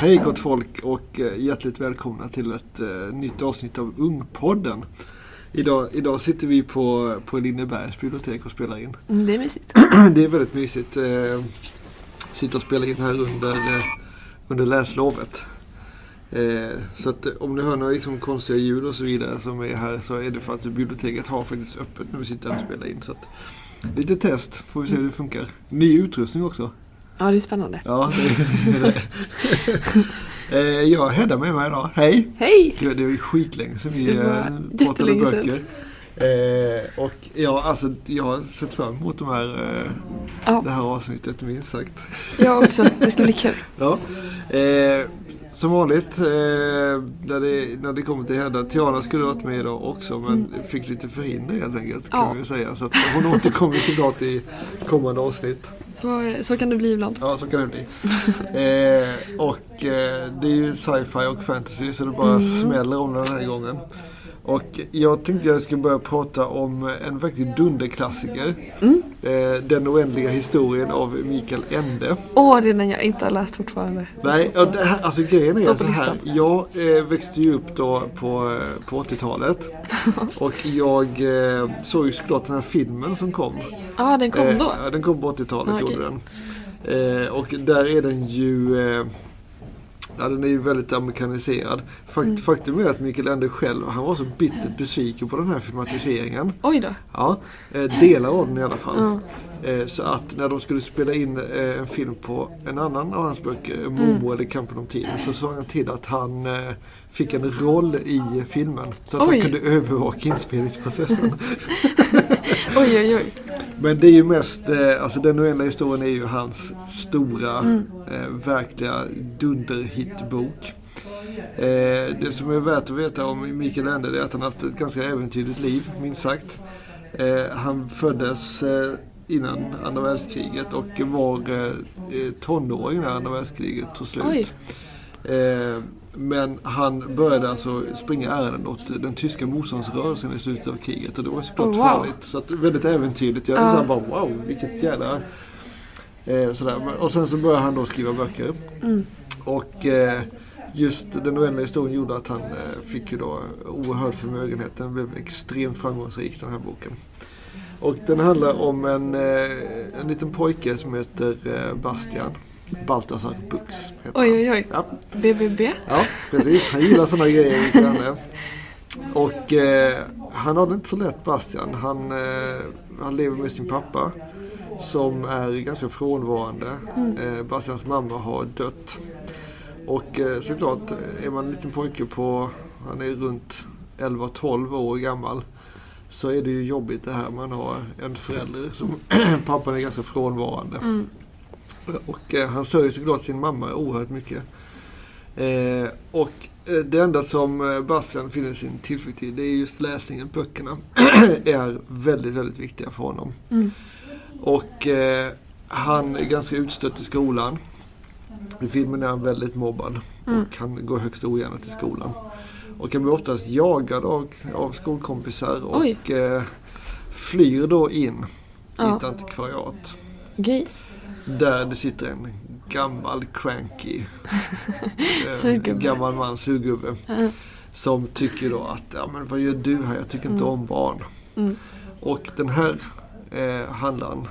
Hej gott folk och hjärtligt välkomna till ett nytt avsnitt av Ungpodden. Idag sitter vi på Linnebergs bibliotek och spelar in. Det är mysigt. Det är väldigt mysigt. Sitter och spelar in här under läslovet. Så att om ni hör några liksom konstiga ljud och så vidare som är här, så är det för att biblioteket har faktiskt öppet när vi sitter här och spelar in. Så att, lite test, får vi se hur det funkar. Ny utrustning också. Ja, det är spännande. Ja, det är det. Jag Hedda med mig idag. Hej! Hej! Det är ju skitlänge sedan vi pratade böcker. Och ja, alltså, jag har sett fram emot det här avsnittet minst sagt. Jag också, det ska bli kul. Ja. Som vanligt, när det kommer till Hedda, Tiana skulle ha varit med idag också, men fick lite förhinder helt enkelt, kan vi säga. Så att hon återkommer såklart i kommande avsnitt. Så kan det bli ibland. Ja, så kan det bli. Och det är ju sci-fi och fantasy, så det bara smäller om den här gången. Och jag tänkte jag skulle börja prata om en verkligen dunderklassiker. Den oändliga historien av Mikael Ende. Det är den jag inte har läst fortfarande. Nej, det här, alltså grejen är så här. Jag växte ju upp då på 80-talet. Och jag såg ju såklart den här filmen som kom. Ja, den kom då? Ja, den kom på 80-talet, gjorde den. Och där är den ju... Ja, den är ju väldigt amerikaniserad. Faktum är att Mikael Ende själv, han var så bittert besviken på den här filmatiseringen. Oj då. Ja, delar av den i alla fall. Så att när de skulle spela in en film på en annan av hans böcker, Momo eller Kampen om tiden, så såg han till att han fick en roll i filmen. Så att han kunde övervaka inspelningsprocessen. Oj. Men det är ju mest, alltså den oändliga historien är ju hans stora, verkliga dunderhitbok. Det som är värt att veta om Mikael Ende är att han har haft ett ganska äventyrligt liv, minst sagt. Han föddes innan andra världskriget och var tonåring när andra världskriget tog slut. Men han började alltså springa ärenden åt den tyska motståndsrörelsen i slutet av kriget, och det var såklart farligt. Så att, väldigt äventyrligt. Jag hade bara wow, vilket jävla... sådär. Och sen så började han då skriva böcker. Och just den oändliga historien gjorde att han fick ju då oerhörd förmögenhet. Den blev extremt framgångsrik, den här boken. Och den handlar om en liten pojke som heter Bastian. Balthasar Bux. Oj. Ja. BBB. Ja, precis. Han gillar sådana grejer. Och han har det inte så lätt, Bastian. Han lever med sin pappa som är ganska frånvarande. Bastians mamma har dött. Och såklart är man en liten pojke han är runt 11-12 år gammal, så är det ju jobbigt det här. Man har en förälder som pappan är ganska frånvarande. Och han sörjer såklart sin mamma oerhört mycket. Och det enda som Bastian finner sin tillflykt i, det är just läsningen. Böckerna är väldigt, väldigt viktiga för honom. Och han är ganska utstött i skolan. I filmen är han väldigt mobbad och han går högst ogärna till skolan. Och han blir oftast jagad av skolkompisar och flyr då in i ett antikvariat. Okay. Där det sitter en gammal cranky gammal man, surgubbe, som tycker då att men vad gör du här? Jag tycker inte om barn. Och den här handlaren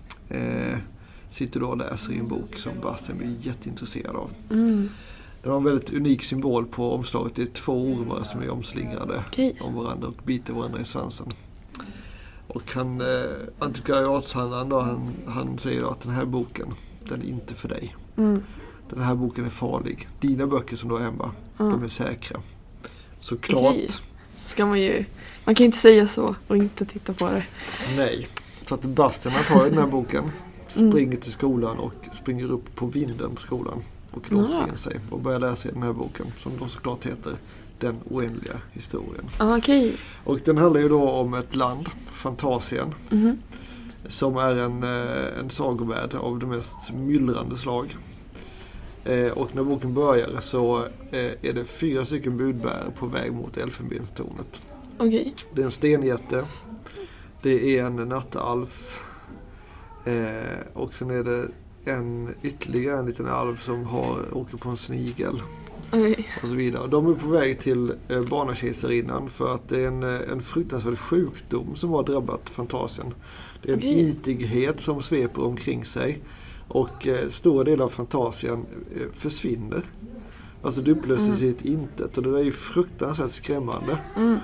sitter då och läser i en bok som Bastian blir jätteintresserad av. Den har en väldigt unik symbol på omslaget. Det är 2 ormar som är omslingrade om varandra och biter varandra i svansen. Och antikvariatshandlaren då, han säger då att den här boken, den är inte för dig. Den här boken är farlig. Dina böcker som du har hemma, de är säkra. Så klart. Så ska man kan inte säga så och inte titta på det. Nej. Så att Bastian tar den här boken, springer till skolan och springer upp på vinden på skolan och låser in sig och börjar läsa den här boken som då såklart heter Den oändliga historien. Och den handlar ju då om ett land, Fantasien, som är en sagovärld av det mest myllrande slag. Och när boken börjar så är det 4 stycken budbärare på väg mot Elfenbenstornet. Det är en stenjätte, det är en nattalf, och sen är det ytterligare en liten alv som åker på en snigel. Oj. Och så vidare. De är på väg till barnakejsarinnan för att det är en fruktansvärd sjukdom som har drabbat Fantasien. Det är en intighet som sveper omkring sig och stora delar av Fantasien försvinner. Alltså det upplöses i ett intet och det är ju fruktansvärt skrämmande.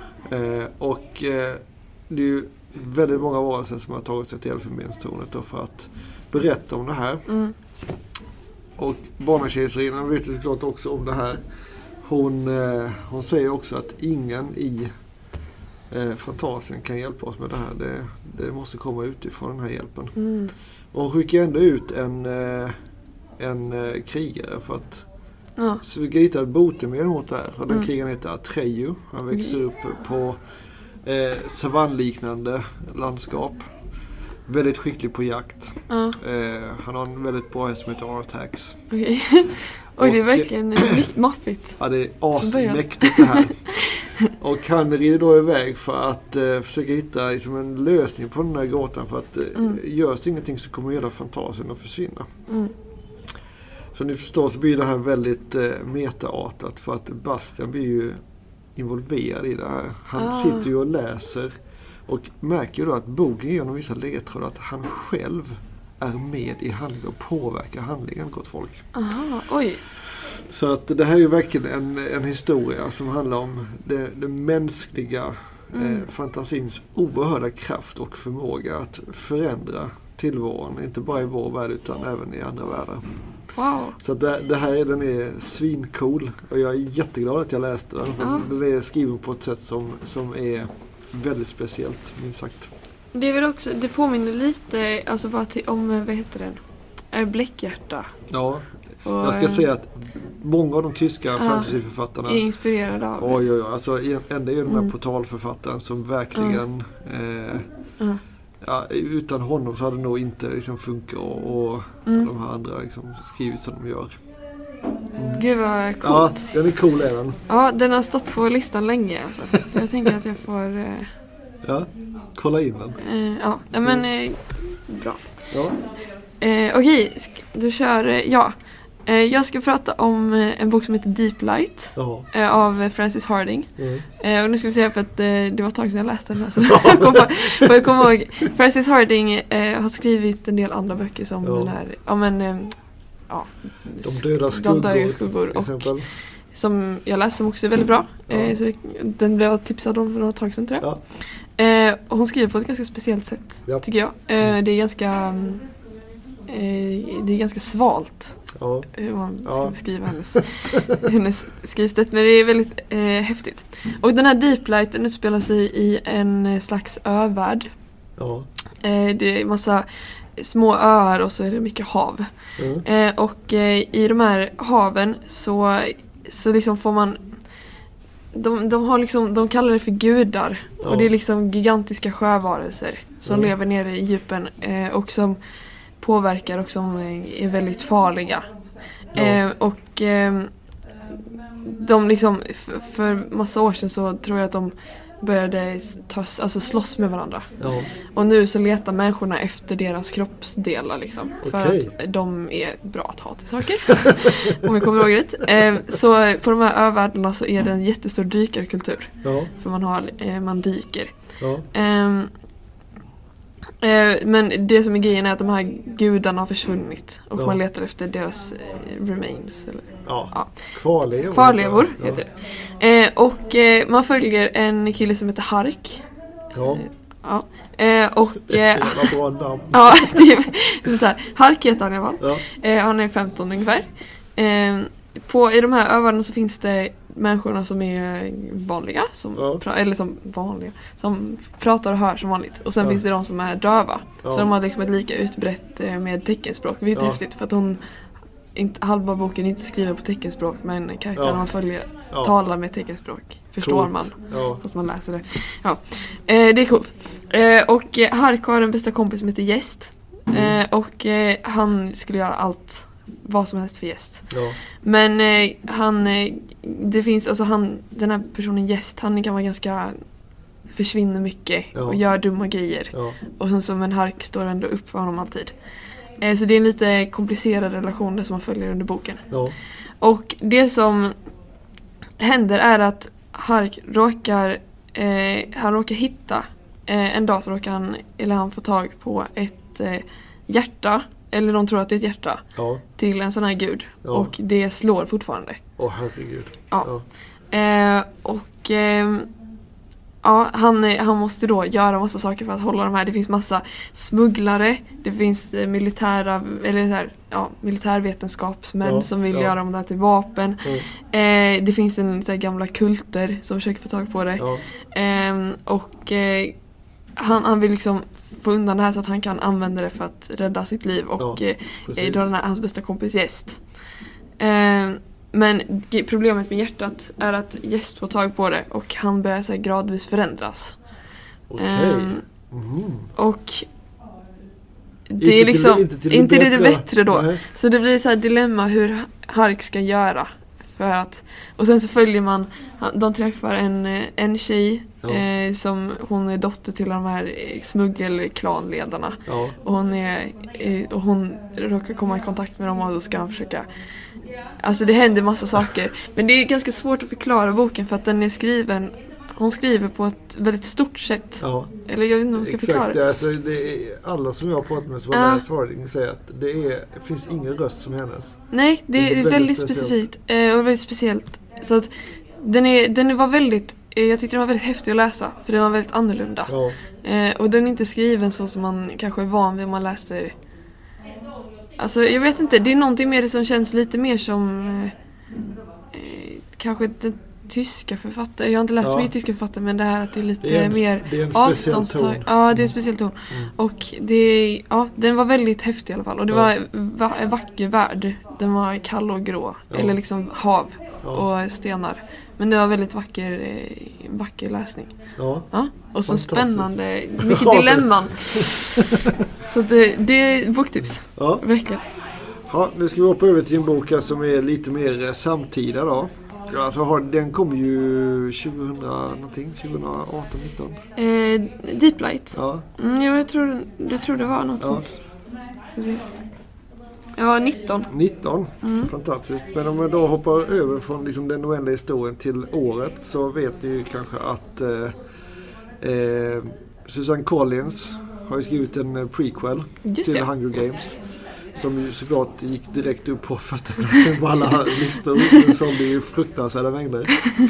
Det är ju väldigt många varelser som har tagit sig till Elfenbenstornet för att berätta om det här. Och barnakejsarinnan vet ju såklart också om det här. Hon säger också att ingen i Fantasien kan hjälpa oss med det här. Det måste komma utifrån den här hjälpen. Och hon skickar ändå ut en krigare för att försöka hitta ett botemedel mot det här. Och den krigaren heter Atreyu. Han växer upp på savannliknande landskap. Väldigt skicklig på jakt. Han har en väldigt bra häst som heter Artax. Okej. Oj, det är verkligen maffigt. Ja, det är asmäktigt det här. Och han rider då iväg för att försöka hitta liksom, en lösning på den här gåtan. För att görs ingenting så kommer hela Fantasien att försvinna. Så ni förstår så blir det här väldigt metaartat. För att Bastian blir ju involverad i det här. Han sitter ju och läser. Och märker ju då att boken ger honom vissa ledtrådar att han själv är med i handlingen och påverkar handlingen, gott folk. Aha, oj. Så att det här är ju verkligen en historia som handlar om det mänskliga fantasins oerhörda kraft och förmåga att förändra tillvaron. Inte bara i vår värld utan även i andra världar. Wow. Så att den är svincool och jag är jätteglad att jag läste den. Den är skriven på ett sätt som är väldigt speciellt, minst sagt. Det är väl också, det påminner lite alltså bara om, vad heter den? Bläckhjärta. Ja, jag ska säga att många av de tyska fantasyförfattarna är inspirerade av det. Oj. Alltså enda är ju den här portalförfattaren som verkligen utan honom så hade det nog inte liksom funkat och de här andra liksom skrivit som de gör. Gud vad coolt. Ja, den är cool är den. Ja, den har stått på listan länge alltså. Jag tänker att jag får kolla in den. Bra. Ja. Okej, du kör jag ska prata om en bok som heter Deep Light av Frances Hardinge. Och nu ska vi se för att det var ett tag sedan jag läste den här. Så jag kommer ihåg. Frances Hardinge har skrivit en del andra böcker som den här. De döda skuggor och som jag läste som också är väldigt bra. Så den blev jag tipsad om för några tag sedan tror jag. Och hon skriver på ett ganska speciellt sätt tycker jag. Det är ganska svalt. Hur man ska skriva hennes skrivsätt, men det är väldigt häftigt. Och den här Deep Light den utspelar sig i en slags övärld. Det är massa små öar och så är det mycket hav. Och i de här haven så liksom får man de har liksom, de kallar det för gudar och det är liksom gigantiska sjövarelser som lever nere i djupen och som påverkar och som är väldigt farliga. Och de liksom för massa år sedan så tror jag att de började slåss med varandra. Och nu så letar människorna efter deras kroppsdelar liksom, för att de är bra att ha till saker. Om jag kommer ihåg rätt. Så på de här övärldarna så är det en jättestor dykarkultur. För man dyker. Men det som är grejen är att de här gudarna har försvunnit och man letar efter deras remains eller kvarlevor heter det. Och man följer en kille som heter Hark. Bra namn. Det är så här. Hark heter han i alla fall. Han är 15 ungefär. I de här övarna så finns det människorna som är vanliga som pratar och hör som vanligt. Och sen finns det de som är döva. Så de har liksom ett lika utbrett med teckenspråk. Det är inte häftigt för att halva boken inte skriver på teckenspråk, men karaktären man följer talar med teckenspråk. Förstår man fast man läser det. Det är coolt. Och Hark har en bästa kompis som heter Gäst. Och han skulle göra allt vad som helst för Gäst. Men den här personen Gäst, han kan vara ganska försvinner mycket och gör dumma grejer. Och sen som en Hark står ändå upp för honom alltid. Så det är en lite komplicerad relation där som man följer under boken. Ja. Och det som händer är att Hark råkar hitta en dag så råkar han få tag på ett hjärta, eller de tror att det är ett hjärta, till en sån här gud. Ja. Och det slår fortfarande. Herregud. Ja. Han måste då göra massa saker för att hålla de här. Det finns massa smugglare, det finns militärvetenskapsmän som vill göra de där till vapen. Det finns en så här, gamla kulter som försöker få tag på det. Han vill liksom få undan det här så att han kan använda det för att rädda sitt liv och då den här, hans bästa kompis Gäst. Men problemet med hjärtat är att Gäst får tag på det och han börjar så här gradvis förändras. Och det är liksom inte det bättre då. Nej. Så det blir så här dilemma hur Hark ska göra för att, och sen så följer de träffar en tjej som hon är dotter till de här smuggelklanledarna. Och hon råkar komma i kontakt med dem och då ska han försöka. Alltså det händer massa saker. Men det är ganska svårt att förklara boken för att den är skriven. Hon skriver på ett väldigt stort sätt. Ja. Eller jag vet inte om man ska förklara det. Alltså, det är alla som jag har pratat med som har läst Harding säger att det finns ingen röst som hennes. Nej, det är väldigt specifikt och väldigt speciellt. Så att den var väldigt, jag tyckte den var väldigt häftig att läsa för den var väldigt annorlunda. Och den är inte skriven så som man kanske är van vid om man läser. Alltså jag vet inte, det är någonting med det som känns lite mer som kanske den tyska författare. Jag har inte läst så mycket tyska författare, men det här att det är lite mer avståndstag. Ja, det är en speciell ton. Och den var väldigt häftig i alla fall. Och det var en vacker värld. Den var kall och grå. Eller liksom hav och stenar. Men det var väldigt vacker läsning. Ja. Och så spännande, mycket dilemman. Så det är boktips. Ja. Verkligen. Ja, nu ska vi hoppa över till en bok som är lite mer samtida då. Alltså den kom ju 2018, 19. Deep Light. Ja. Jag tror det var något sånt. Ja, 19. 19, fantastiskt. Men om jag då hoppar över från liksom den oändliga historien till året så vet ni ju kanske att Susan Collins har ju skrivit en prequel till Hunger Games. Som ju såklart gick direkt upp på första platsen på alla listor. Som det är ju fruktansvärda mängder.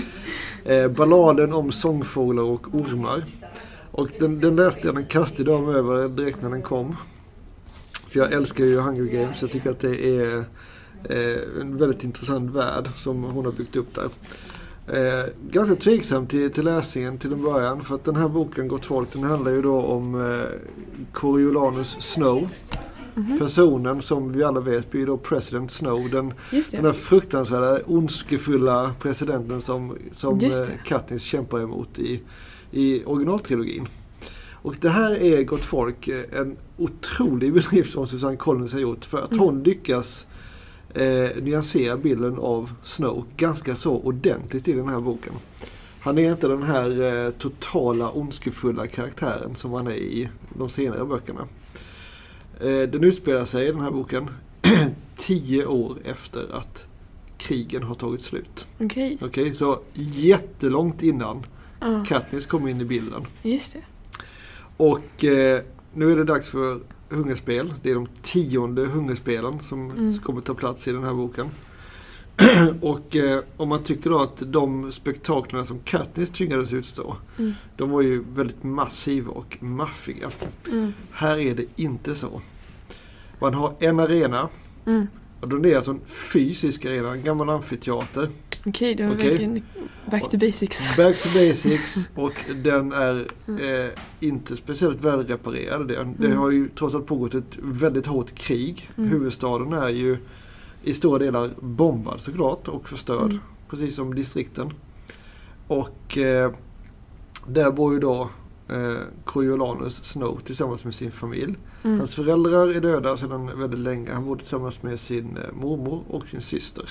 Balladen om sångfåglar och ormar. Och den läste jag, den kastade dem över direkt när den kom. För jag älskar ju Hunger Games. Jag tycker att det är en väldigt intressant värld som hon har byggt upp där. Ganska tveksam till läsningen till en början. För att den här boken, Gott folk, den handlar ju då om Coriolanus Snow. Personen som vi alla vet blir då President Snow. Den här fruktansvärda, ondskefulla presidenten som Katniss kämpar emot i originaltrilogin. Och det här är, Gott folk, en otrolig bedrift som Susan Collins har gjort. För att hon lyckas nyansera bilden av Snow ganska så ordentligt i den här boken. Han är inte den här totala ondskefulla karaktären som han är i de senare böckerna. Den utspelar sig i den här boken 10 år efter att krigen har tagit slut. Okej, så jättelångt innan Katniss kom in i bilden. Just det. Och nu är det dags för hungerspel. Det är de 10:e hungerspelen som kommer ta plats i den här boken. Och om man tycker då att de spektaklerna som Katniss tvingades utstå, de var ju väldigt massiva och maffiga. Här är det inte så. Man har en arena, och då är det alltså en fysisk arena, en gammal amfiteater. Okej, det var verkligen back to basics. Back to basics, och den är inte speciellt välreparerad. Det har ju trots allt pågått ett väldigt hårt krig. Huvudstaden är ju i stora delar bombad såklart och förstörd, precis som distrikten. Och där bor ju då Coriolanus Snow tillsammans med sin familj. Hans föräldrar är döda sedan väldigt länge. Han bor tillsammans med sin mormor och sin syster.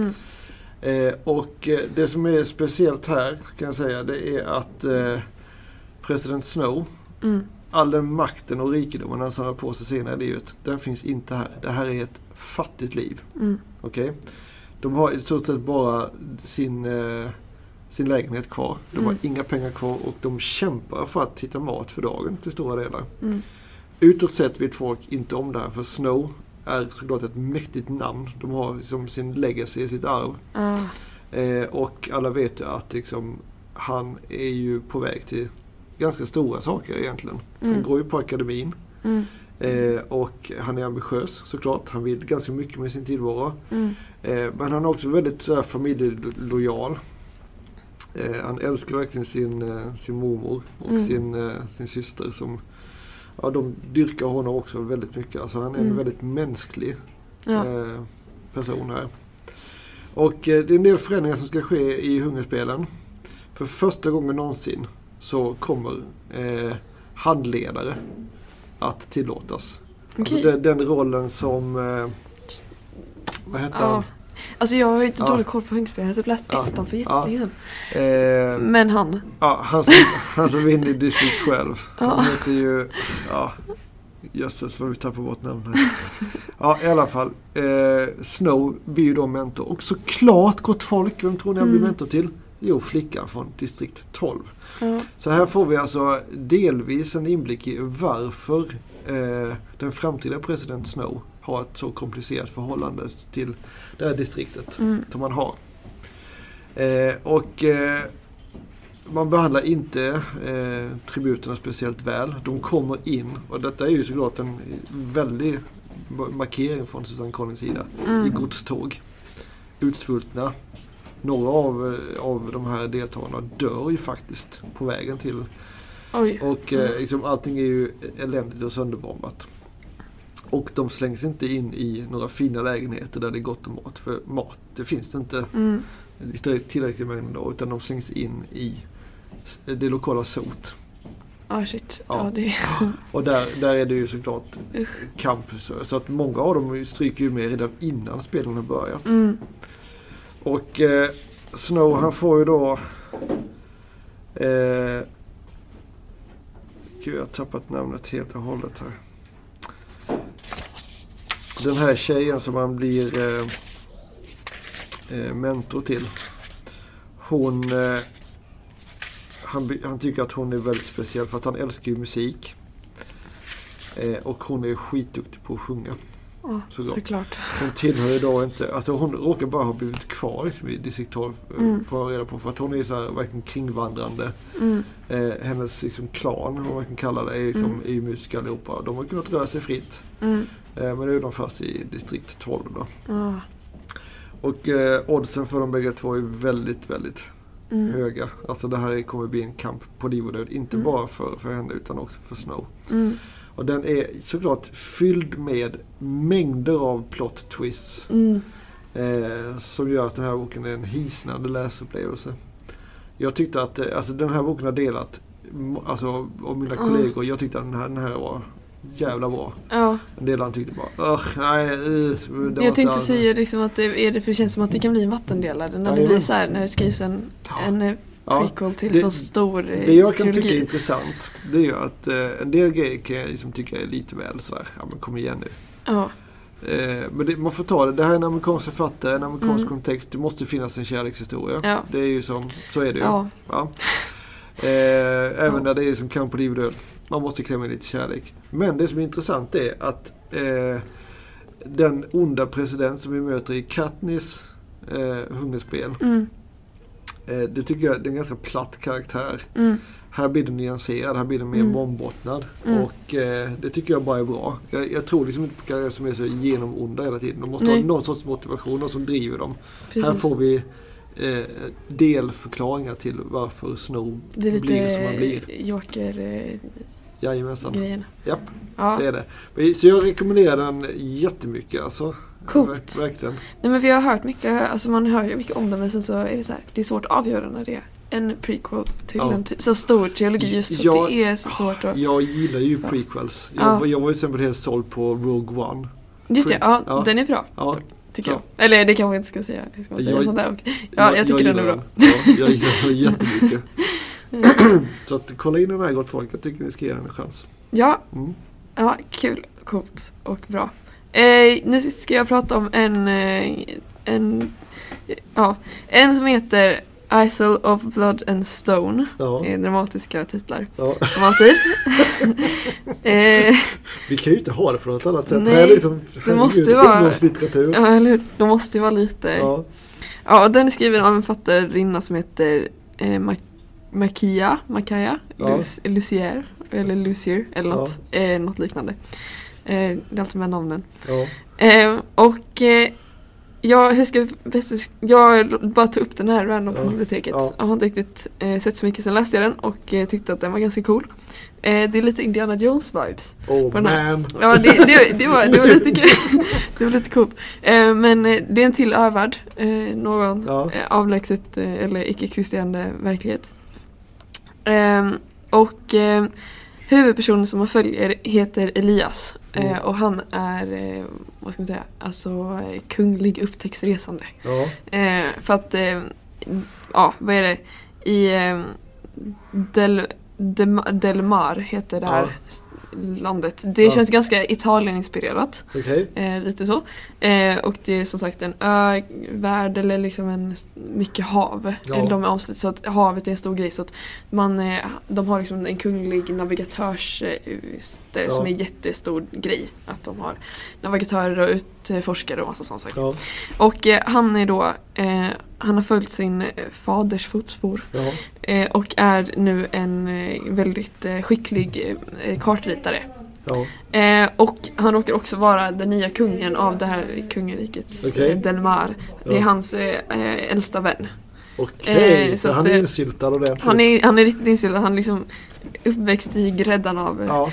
Och det som är speciellt här, kan jag säga, det är att President Snow all den makten och rikedomen han samlar på sig senare i livet, den finns inte här. Det här är ett fattigt liv. Okej? De har i stort sett bara sin lägenhet kvar. De har inga pengar kvar och de kämpar för att hitta mat för dagen till stora delar. Utåt sett vet folk inte om det här, för Snow är såklart ett mäktigt namn. De har liksom sin legacy i sitt arv. Och alla vet ju att liksom, han är ju på väg till ganska stora saker egentligen. Han går ju på akademin. Och han är ambitiös såklart. Han vill ganska mycket med sin tillvaro. Men han är också väldigt familjelojal. Han älskar verkligen sin mormor och sin syster som de dyrkar honom också väldigt mycket. Alltså han är en väldigt mänsklig person här. Och det är en del förändringar som ska ske i hungerspelen. För första gången någonsin så kommer handledare att tillåtas. Okay. Alltså den rollen som vad heter han? Alltså jag har ju inte dålig koll på hungerspelen. Jag har typ läst ettan för jättelänge sedan. Men han. Han som vinner i District 12. Han heter ju jösses vad vi tappar bort namn här. I alla fall. Snow blir ju då mentor. Och såklart gott folk. Vem tror ni han blir mentor till? Jo, flickan från District 12. Så här får vi alltså delvis en inblick i varför den framtida president Snow har ett så komplicerat förhållande till det här distriktet som man har. Man behandlar inte tributerna speciellt väl. De kommer in, och detta är ju såklart en väldig markering från Susan Collins sida, i godståg. Utsvultna. Några av de här deltagarna dör ju faktiskt på vägen till. Och liksom, allting är ju eländigt och sönderbombat. Och de slängs inte in i några fina lägenheter där det är gott om mat. För mat, det finns det inte tillräckligt mängd då, utan de slängs in i det lokala sot. Shit. Och där är det ju såklart kamp. Så att många av dem stryker ju med redan innan spelen har börjat. Och Snow, han får ju då jag har tappat namnet helt och hållet här. Den här tjejen som han blir mentor till, han tycker att hon är väldigt speciell för att han älskar ju musik. Och hon är skitduktig på att sjunga. Såklart. Hon tillhör ju då inte, alltså hon råkar bara ha blivit kvar liksom, i District 12 får jag reda på, för att hon är så här verkligen kringvandrande. Hennes liksom klan, om man kan kalla det, är liksom i musik allihopa. De har kunnat röra sig fritt. Men nu är de fast i District 12 då. Och oddsen för de bägge två är väldigt, väldigt höga. Alltså det här kommer bli en kamp på liv och död, inte bara för henne utan också för Snow. Och den är såklart fylld med mängder av plot twists som gör att den här boken är en hisnande läsupplevelse. Jag tyckte att alltså den här boken har delat alltså av mina kollegor. Jag tyckte att den här var jävla bra. En del han tyckte bara jag tänkte säga liksom att det känns som att det kan bli en vattendelare när det blir så här, när det skrivs en prequel till så stor det jag kan tycka är intressant, det är ju att en del grejer kan jag liksom tycka är lite väl sådär, men kom igen nu. Men man får ta det. Det här är en amerikansk författare, en amerikansk kontext. Det måste finnas en kärlekshistoria. Det är ju så är det ju. Även när det är som kamp på liv och död. Man måste klämma lite kärlek. Men det som är intressant är att den onda president som vi möter i Katniss hungerspel, det tycker jag är en ganska platt karaktär. Här blir den nyanserad, här blir den mer mångbottnad. Och det tycker jag bara är bra. Jag tror liksom inte på karaktärer som är så genomonda hela tiden. De måste ha någon sorts motivation som driver dem. Precis. Här får vi delförklaringar till varför Snow blir som han blir. Joker jajamensan. Grejen. Japp, det är det. Så jag rekommenderar den jättemycket. Alltså. Coolt. Verkligen. Nej, men vi har hört mycket, alltså man hör ju mycket om det, men sen så är det så här, det är svårt att avgöra när det är en prequel till en så stor trilogi, just för det är så svårt att... Jag gillar ju prequels. Jag var ju till exempel helt såld på Rogue One. Just det, den är bra. Tycker jag. Eller det kanske jag inte ska säga. Jag tycker den är bra. Jag gillar den jättemycket. Så att kolla in den här, gott folk. Jag tycker ni ska ge den en chans. Ja, ja, kul, coolt och bra. Nu ska jag prata om en som heter Isle of Blood and Stone. Ja. Dramatiska titlar. Ja. Som alltid. Vi kan ju inte ha det på något annat sätt. Nej, det måste vara ungdomslitteratur. Ja, eller hur? Det måste vara lite. Ja. Ja, den är skriven av en författarinna som heter Makaya, Lucier eller något, något liknande. Det är alltid med namnen. Ja. Jag bara tog upp den här random på biblioteket. Ja. Jag har inte riktigt sett så mycket, sen läste jag den och tyckte att den var ganska cool. Det är lite Indiana Jones-vibes. Oh på man! Ja, det var lite kul. Det var lite coolt. Men det är en till övärld. Någon avlägset eller icke-existerande verklighet. Huvudpersonen som man följer heter Elias. Och han är, vad ska man säga, alltså kunglig upptäcktsresande. Ja. För att, vad är det? I Del Mar heter det här landet. Det känns ganska Italien-inspirerat. Okay. Lite så. Och det är som sagt en övärld eller liksom mycket hav. Eller de är avslut så att havet är en stor grej. Så att de har liksom en kunglig navigatörs som är en jättestor grej. Att de har navigatörer och utforskare och massa sådana saker. Ja. Och han är då han har följt sin faders fotspår. Ja. Och är nu en väldigt skicklig kartritare. Ja. Och han råkar också vara den nya kungen av det här kungarikets Del Mar. Det är hans äldsta vän. Okej, så han är insyltad och det. Han är riktigt insyltad. Han är liksom uppväxt i gräddan av...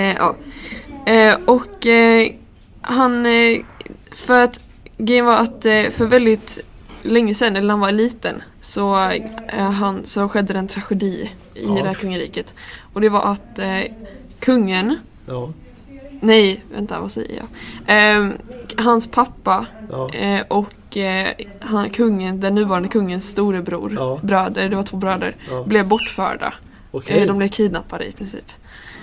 han... För att grejen var att för väldigt länge sedan, eller när han var liten, så skedde en tragedi i det här kungariket. Och det var att kungen... Ja. Nej, vänta, vad säger jag? Hans pappa och kungen, den nuvarande kungens storebror, bröder, det var 2 bröder, blev bortförda. Okay. De blev kidnappade i princip.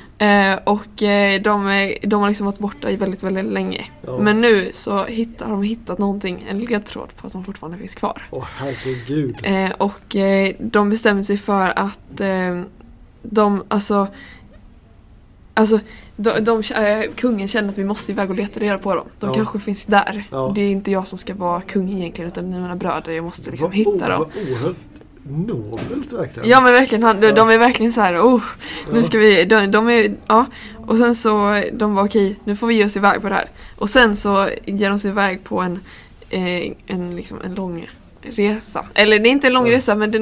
De har liksom varit borta i väldigt, väldigt länge. Ja. Men nu så har de hittat någonting, en ledtråd på att de fortfarande finns kvar. Herregud. De bestämmer sig för att kungen känner att vi måste iväg och leta reda på dem. De kanske finns där. Ja. Det är inte jag som ska vara kung egentligen, utan mina bröder. Jag måste liksom hitta dem. Nobelt verkligen. Ja, men verkligen de är verkligen så här, nu ska vi de är och sen så de var okej, nu får vi ge oss iväg på det här. Och sen så ger de sig iväg på en lång resa. Eller det är inte en lång resa, men den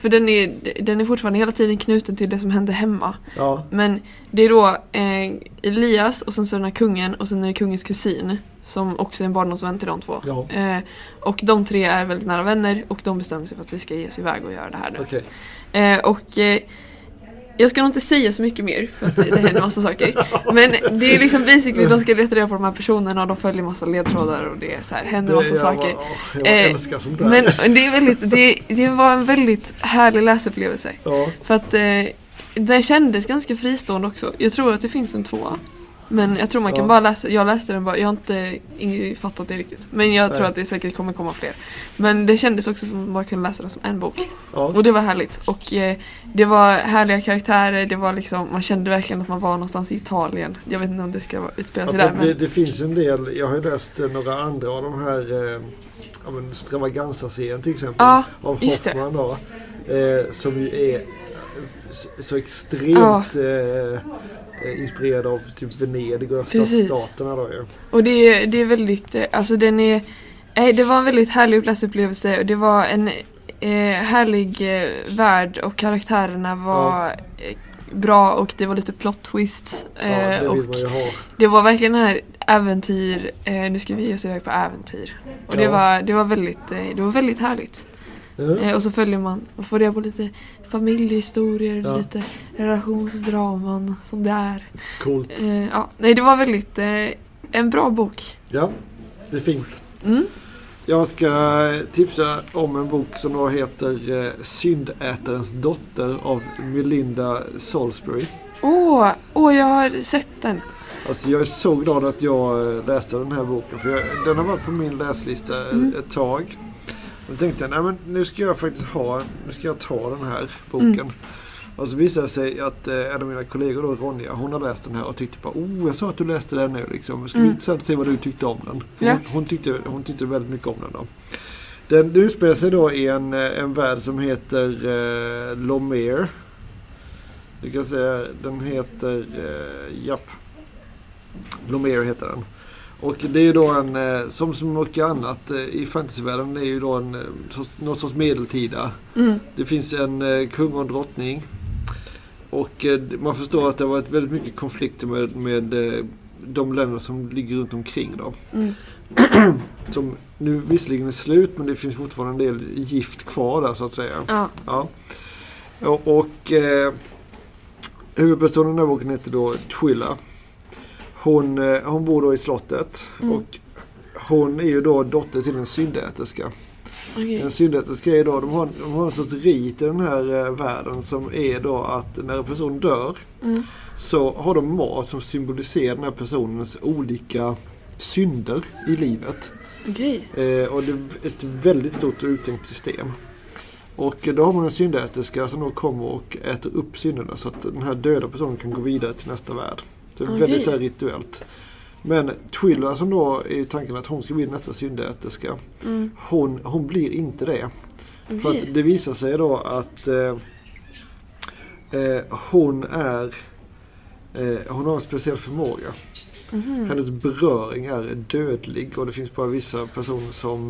är fortfarande hela tiden knuten till det som hände hemma. Ja. Men det är då Elias och sen så den här kungen och sen är det kungens kusin som också är en barndomsvän till de 2. Ja. Och de 3 är väldigt nära vänner och de bestämmer sig för att vi ska ge oss iväg och göra det här nu. Okay. Jag ska nog inte säga så mycket mer för att det händer massa saker. Men det är liksom basically de ska leta reda på de här personerna och de följer massa ledtrådar och det är så här, händer massa saker. Jag älskar sånt där. Men det var en väldigt härlig läsupplevelse. Ja. För att den kändes ganska fristående också. Jag tror att det finns en 2. Men jag tror man kan bara läsa. Jag läste den bara. Jag har inte fattat det riktigt. Men jag tror att det säkert kommer komma fler. Men det kändes också som att man kunde läsa den som en bok. Ja. Och det var härligt. Och det var härliga karaktärer. Det var liksom, man kände verkligen att man var någonstans i Italien. Jag vet inte om det ska utspela sig där. Men... Det finns en del. Jag har ju läst några andra av de här Stravaganza-serien till exempel. Ja, av Hoffman då. Som ju är så extremt... inspirerad av typ Venedig och öststaterna då ju. Och det är väldigt, alltså det var en väldigt härlig läsupplevelse och det var en härlig värld och karaktärerna var bra och det var lite plot twists det och det var verkligen här äventyr, nu ska vi ge oss iväg på äventyr och det var väldigt härligt. Och så följer man och får reda på lite familjehistorier, lite relationsdraman som det är. Coolt. Det var väldigt en bra bok. Ja, det är fint. Jag ska tipsa om en bok som då heter Syndätarens dotter av Melinda Salisbury. Jag har sett den. Alltså jag är så glad att jag läste den här boken. För den har varit på min läslista ett tag. Jag tänkte, nej men nu ska jag ta den här boken. Och så visade det sig att en av mina kollegor då, Ronja, hon har läst den här och tyckte bara, jag sa att du läste den nu liksom. Det skulle bli intressant att se vad du tyckte om den. Ja. Hon tyckte väldigt mycket om den då. Den utspelar sig då i en värld som heter Lomere. Du kan säga, den heter, Lomere heter den. Och det är ju då som så mycket annat i fantasyvärlden, det är ju då något sorts medeltida. Det finns en kung och en drottning. Och man förstår att det har varit väldigt mycket konflikter med de länder som ligger runt omkring då. Som nu visserligen är slut, men det finns fortfarande en del gift kvar där så att säga. Ja. Och huvudpersonen i den här boken heter då Twilla. Hon bor då i slottet och hon är ju då dotter till en syndäterska. Okay. En syndäterska är då, de har en sorts rit i den här världen som är då att när en person dör så har de mat som symboliserar den här personens olika synder i livet. Okay. Och det är ett väldigt stort uttänkt system. Och då har man en syndäterska som då kommer och äter upp synderna så att den här döda personen kan gå vidare till nästa värld. Det är väldigt så här rituellt. Men Twilla som då är ju tanken att hon ska bli nästa syndäterska. Hon blir inte det. Okay. För att det visar sig då att hon har en speciell förmåga. Hennes beröring är dödlig och det finns bara vissa personer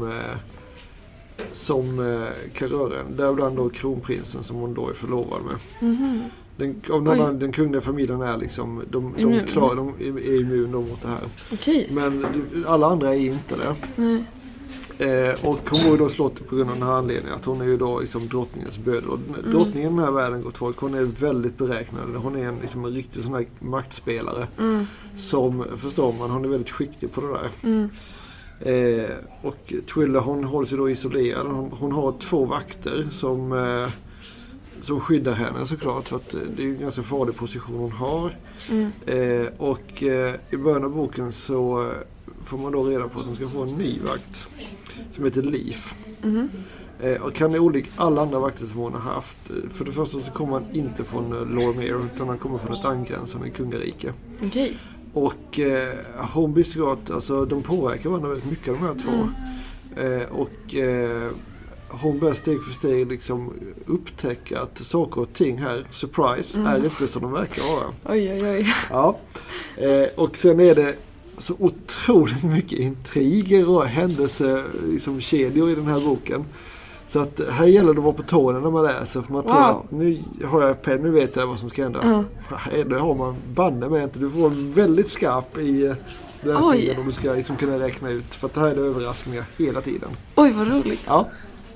som kan röra en. Däribland då kronprinsen som hon då är förlovad med. Den kungliga familjen är liksom de är immuna mot det här. Okay. Men alla andra är inte det. Och hon var då slått på grund av den här anledningen att hon är ju då liksom drottningens bödel. Och drottningen i den här världen, gott folk, hon är väldigt beräknad. Hon är en riktig sån här maktspelare som, förstår man, hon är väldigt skicklig på det där. Och Twilla, hon håller sig då isolerad. Hon har 2 vakter som skyddar henne såklart, för att det är en ganska farlig position hon har. Och i början av boken så får man då reda på att hon ska få en ny vakt som heter Leaf. Och han är olik alla andra vakter som hon har haft. För det första så kommer han inte från Lormere utan han kommer från ett angränsande kungarike. Okay. Och hon beskriver att alltså, de påverkar varandra väldigt mycket de här 2. Hon börjar steg för steg liksom upptäcka att saker och ting här, surprise, är inte som de verkar vara. Oj. Ja. Och sen är det så otroligt mycket intriger och händelser, liksom kedjor i den här boken. Så att här gäller det att vara på tårna när man läser, för man tror att nu har jag pen, nu vet jag vad som ska hända. Det har man banne med inte. Du får en väldigt skarp i läsningen om du ska liksom kunna räkna ut, för att här är det överraskningar hela tiden. Oj, vad roligt. Ja.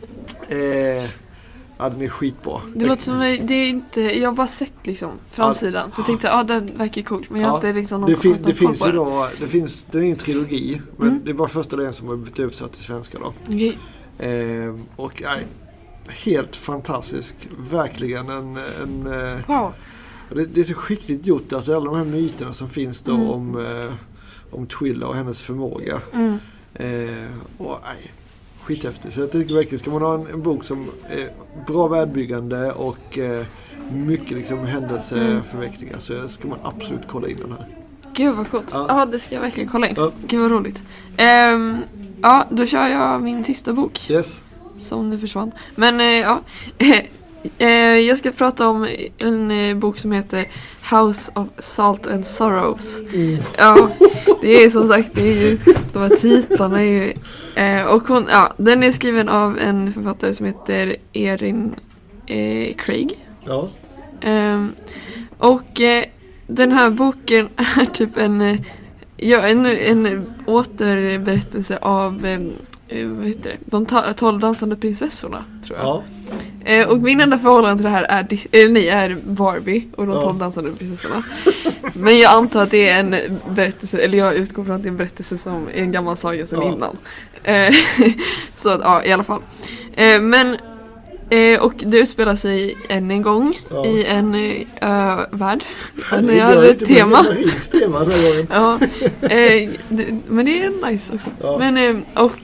Den är skitbra. Det låter som det är inte, jag har bara sett liksom framsidan så jag tänkte den verkar cool, men jag har inte liksom någon det finns ju då, det är en trilogi, men det är bara första delen som har blivit översatt till svenska då. Okay. Och helt fantastisk, verkligen wow. Det är så skickligt gjort, alltså alla de här myterna som finns då om Twilla och hennes förmåga. Skithäftigt. Så jag tycker verkligen, ska man ha en bok som är bra världbyggande och mycket liksom händelseförvecklingar, så ska man absolut kolla in den här. Gud vad coolt. Ja, det ska jag verkligen kolla in. Gud vad roligt. Då kör jag min sista bok. Yes. Som nu försvann. Men jag ska prata om en bok som heter House of Salt and Sorrows. Ja, det är som sagt, det är ju, de här titlarna är ju, och den är skriven av en författare som heter Erin Craig. Ja. Och den här boken är typ en återberättelse av vad heter det? De 12 dansande prinsessorna, tror jag. Ja. Och min enda förhållande till det här är Barbie och de 12 dansande prinsessorna. Men jag antar att det är en berättelse, eller jag utgår från att det är en berättelse som är en gammal saga sedan innan. Så att, i alla fall. Men Och det utspelar sig än en gång i en värld. När jag hade ett tema. Ja, men det är nice också. Ja. Men,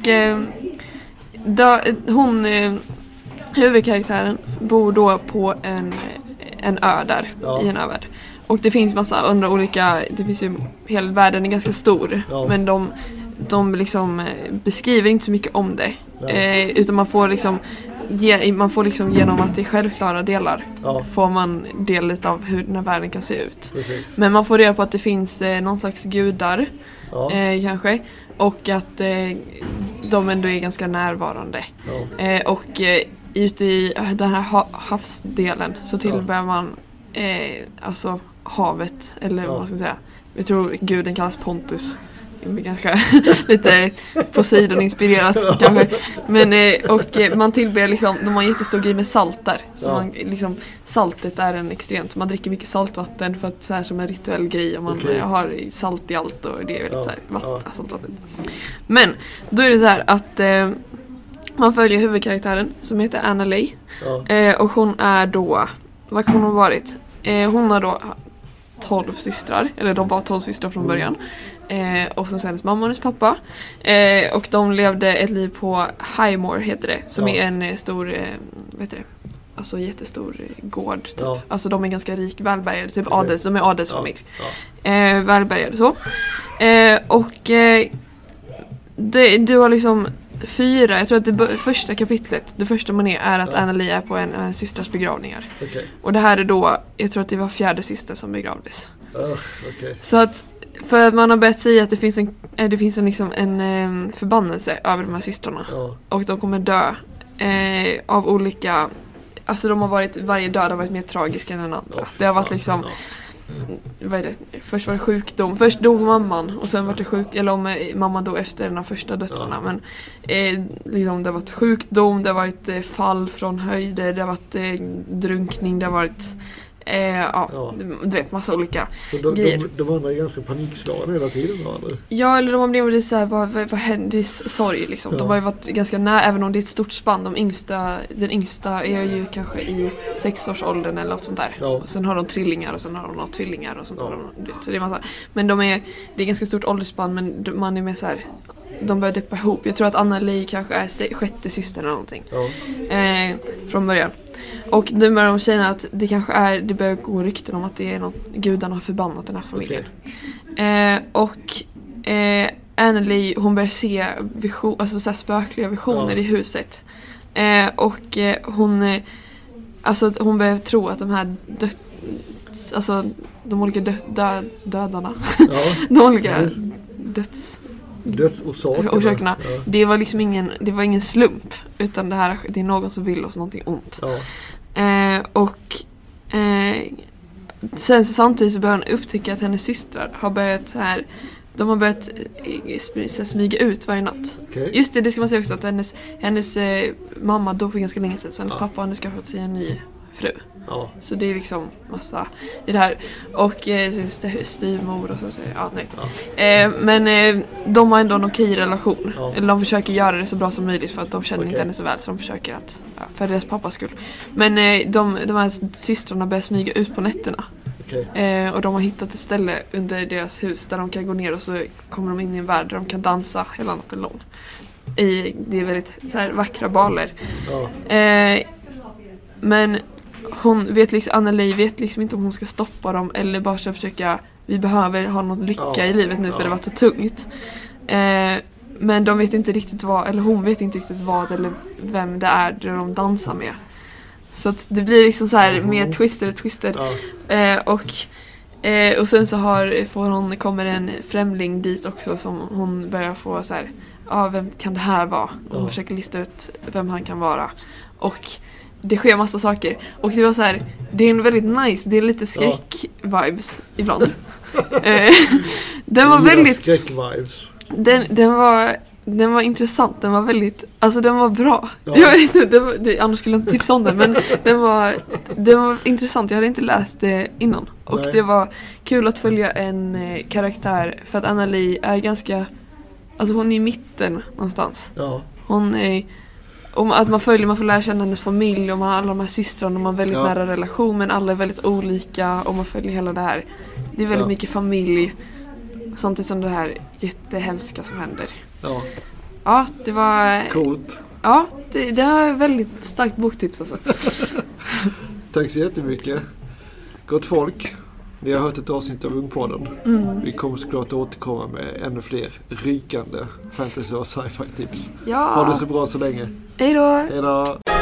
huvudkaraktären bor då på en ö där, i en övärld. Och det finns massa andra olika, det finns ju, hela världen är ganska stor, men de liksom beskriver inte så mycket om det. Utan man får liksom genom att det är självklara delar får man del lite av hur den här världen kan se ut. Precis. Men man får reda på att det finns någon slags gudar kanske, och att de ändå är ganska närvarande. Och ute i den här havsdelen så tillbär man alltså havet, eller vad ska man säga. Jag tror guden kallas Pontus. Kanske lite Poseidon inspirerat kanske. Men och man tillber liksom, de har en jättestor grej med salt där. Så man liksom, saltet är en extremt, man dricker mycket saltvatten för att så här som en rituell grej, och man har salt i allt, och det är väldigt så här saltvatten. Men då är det så här att man följer huvudkaraktären som heter Anna Ley. Och hon är då, vad kan hon ha varit? Hon har då 12 systrar, eller de var 12 systrar från början. Och sen hennes mamma och hennes pappa. Och de levde ett liv på Highmore, heter det. Som är en stor, vad heter det? Alltså jättestor gård typ. Alltså de är ganska rik, välbärgade, typ adels, de är adelsfamilj. Välbärgade så. Och du har liksom 4, jag tror att det första kapitlet, det första man är att Anna Ley är på en systers begravningar. Och det här är då, jag tror att det var 4:e syster som begravdes. Så att för man har börjat säga att det finns en liksom en förbannelse över de här systrarna. Och de kommer dö av olika, alltså de har varit, varje död har varit mer tragisk än den andra. Det har varit liksom vad är det? Först var det sjukdom. Först dog mamman, och sen var det eller om mamman dog efter den första döttrarna. Men liksom, det har varit sjukdom, det har varit fall från höjder, det har varit drunkning, det har varit du vet, massa olika grejer. De andra är ganska panikslagna hela tiden. Eller? Ja, eller de har blivit så här, vad hände? Det är sorg liksom. De har ju varit ganska nära, även om det är ett stort spann. Den yngsta är ju kanske i 6-årsåldern eller något sånt där. Och sen har de trillingar, och sen har de tvillingar och sånt där. Så det är massa. Men det är ganska stort åldersspann, men man är med så här, de börjar deppa ihop. Jag tror att Anna Ley kanske är 6:e systern eller någonting. Från början. Och nu börjar de känna att det kanske är, det börjar gå rykten om att det är något, gudarna har förbannat den här familjen. Anna Ley, hon börjar se alltså så här spökliga visioner i huset. Hon börjar tro att de här alltså de olika dödarna de olika dödsorsakerna. Det var liksom ingen slump, utan det är någon som vill oss någonting ont. Sen så samtidigt så börjar hon upptäcka att hennes systrar har börjat så här, de har börjat smyga ut varje natt. Just det ska man säga också, att hennes mamma dog för ganska länge sedan, så hennes pappa har nu skaffat sig en ny fru. Så det är liksom massa i det här. Och styvmor och så. Men de har ändå en okej relation. Eller de försöker göra det så bra som möjligt, för att de känner inte henne så väl. Så de försöker att, för deras pappas skull. Men de här systrarna börjar smyga ut på nätterna. Och de har hittat ett ställe under deras hus där de kan gå ner, och så kommer de in i en värld där de kan dansa hela natten lång. Det är väldigt så här vackra baler. Men Anna Ley vet liksom inte om hon ska stoppa dem, eller bara så försöka, vi behöver ha något lycka i livet nu, för det var så tungt. Men de vet inte riktigt vad, eller hon vet inte riktigt vad eller vem det är de dansar med. Så att det blir liksom så här mer twisted. Och sen så kommer en främling dit också, som hon börjar få så här, vem kan det här vara? Och hon försöker lista ut vem han kan vara. Och det sker massa saker. Och det var så här, det är en väldigt nice, det är lite skräck-vibes ibland. Den var väldigt skräck-vibes. Den var intressant, den var väldigt, alltså den var bra. Jag vet inte, annars skulle jag inte tipsa om den, men den var intressant. Jag hade inte läst det innan. Och det var kul att följa en karaktär, för att Anna Ley är ganska, alltså hon är i mitten någonstans. Hon är Och att man får lära känna hennes familj och alla de här systrarna, och man har väldigt nära relation, men alla är väldigt olika och man följer hela det här. Det är väldigt mycket familj samtidigt som det här jättehemska som händer. Ja, det var... Coolt. Ja, det är väldigt starkt boktips alltså. Tack så jättemycket. Gott folk. Ni har hört ett avsnitt av Ungpodden. Vi kommer såklart återkomma med ännu fler rykande fantasy och sci-fi tips. Ja. Ha det så bra så länge. Hej då! Hej då!